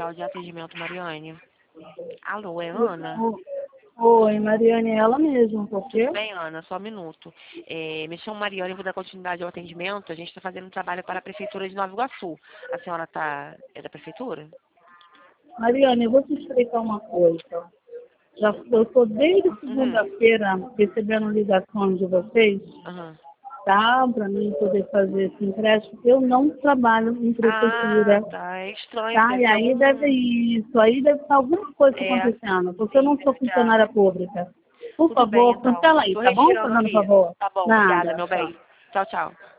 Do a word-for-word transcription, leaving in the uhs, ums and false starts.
Social de Atendimento, Mariane. Alô, é Ana? Oi, Mariane, é ela mesma, por quê? Tudo bem, Ana? Só um minuto. É, me chamo Mariane, vou dar continuidade ao atendimento. A gente está fazendo um trabalho para a Prefeitura de Nova Iguaçu. A senhora tá, é da Prefeitura? Mariane, eu vou te explicar uma coisa. Já, eu estou desde Uhum. segunda-feira recebendo ligações de vocês, Uhum. tá? Para mim poder fazer esse empréstimo. Eu não trabalho em prefeitura, Ah, tá. É estranho. tá? Deve E ter aí algum... deve isso, aí deve estar alguma coisa É, acontecendo, porque eu sim, não sou deve ter. funcionária pública. Por Tudo bem, favor, então. cancela aí, Tô tá bom? retirando Fazendo aqui. favor. Tá bom, obrigada, Nada, meu tchau. bem. Tchau, tchau.